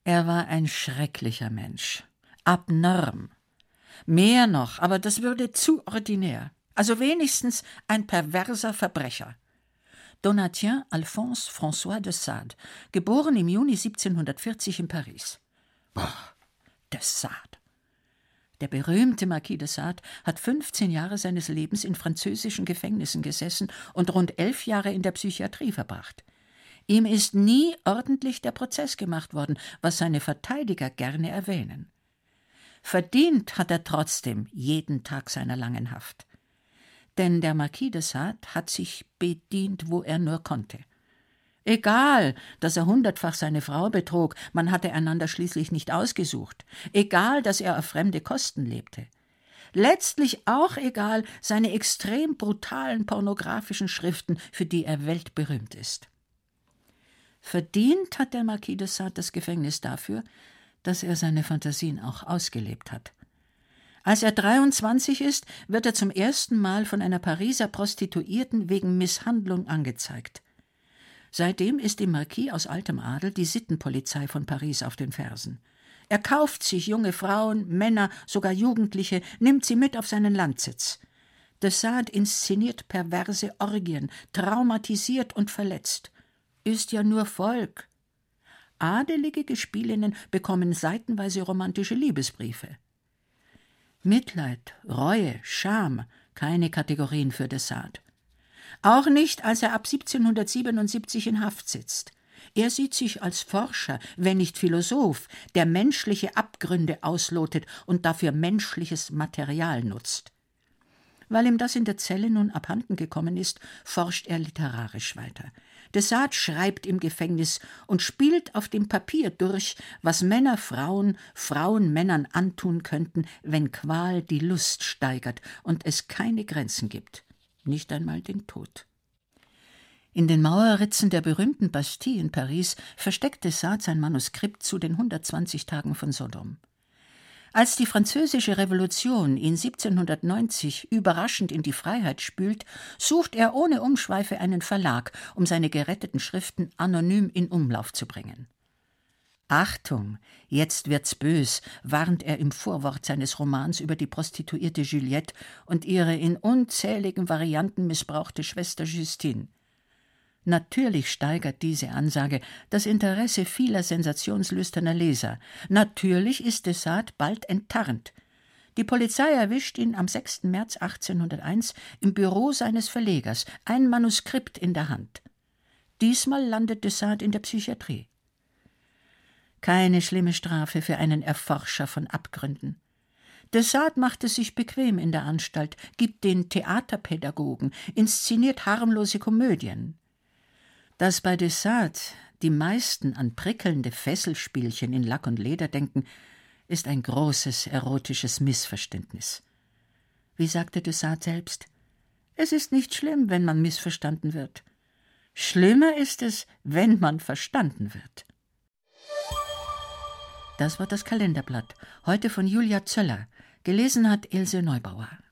Er war ein schrecklicher Mensch. Abnorm. Mehr noch, aber das würde zu ordinär. Also wenigstens ein perverser Verbrecher. Donatien Alphonse François de Sade, geboren im Juni 1740 in Paris. De Sade. Der berühmte Marquis de Sade hat 15 Jahre seines Lebens in französischen Gefängnissen gesessen und rund 11 Jahre in der Psychiatrie verbracht. Ihm ist nie ordentlich der Prozess gemacht worden, was seine Verteidiger gerne erwähnen. Verdient hat er trotzdem jeden Tag seiner langen Haft. Denn der Marquis de Sade hat sich bedient, wo er nur konnte. Egal, dass er 100-fach seine Frau betrog, man hatte einander schließlich nicht ausgesucht. Egal, dass er auf fremde Kosten lebte. Letztlich auch egal seine extrem brutalen pornografischen Schriften, für die er weltberühmt ist. Verdient hat der Marquis de Sade das Gefängnis dafür, dass er seine Fantasien auch ausgelebt hat. Als er 23 ist, wird er zum ersten Mal von einer Pariser Prostituierten wegen Misshandlung angezeigt. Seitdem ist dem Marquis aus altem Adel die Sittenpolizei von Paris auf den Fersen. Er kauft sich junge Frauen, Männer, sogar Jugendliche, nimmt sie mit auf seinen Landsitz. De Sade inszeniert perverse Orgien, traumatisiert und verletzt. Ist ja nur Volk. Adelige Gespielinnen bekommen seitenweise romantische Liebesbriefe. Mitleid, Reue, Scham, keine Kategorien für de Sade. Auch nicht, als er ab 1777 in Haft sitzt. Er sieht sich als Forscher, wenn nicht Philosoph, der menschliche Abgründe auslotet und dafür menschliches Material nutzt. Weil ihm das in der Zelle nun abhanden gekommen ist, forscht er literarisch weiter. De Sade schreibt im Gefängnis und spielt auf dem Papier durch, was Männer Frauen, Frauen Männern antun könnten, wenn Qual die Lust steigert und es keine Grenzen gibt, nicht einmal den Tod. In den Mauerritzen der berühmten Bastille in Paris versteckt de Sade sein Manuskript zu den 120 Tagen von Sodom. Als die Französische Revolution ihn 1790 überraschend in die Freiheit spült, sucht er ohne Umschweife einen Verlag, um seine geretteten Schriften anonym in Umlauf zu bringen. »Achtung, jetzt wird's bös«, warnt er im Vorwort seines Romans über die Prostituierte Juliette und ihre in unzähligen Varianten missbrauchte Schwester Justine. Natürlich steigert diese Ansage das Interesse vieler sensationslüsterner Leser. Natürlich ist de Sade bald enttarnt. Die Polizei erwischt ihn am 6. März 1801 im Büro seines Verlegers, ein Manuskript in der Hand. Diesmal landet de Sade in der Psychiatrie. Keine schlimme Strafe für einen Erforscher von Abgründen. De Sade macht es sich bequem in der Anstalt, gibt den Theaterpädagogen, inszeniert harmlose Komödien. Dass bei de Sade die meisten an prickelnde Fesselspielchen in Lack und Leder denken, ist ein großes erotisches Missverständnis. Wie sagte de Sade selbst: Es ist nicht schlimm, wenn man missverstanden wird. Schlimmer ist es, wenn man verstanden wird. Das war das Kalenderblatt, heute von Julia Zöller. Gelesen hat Ilse Neubauer.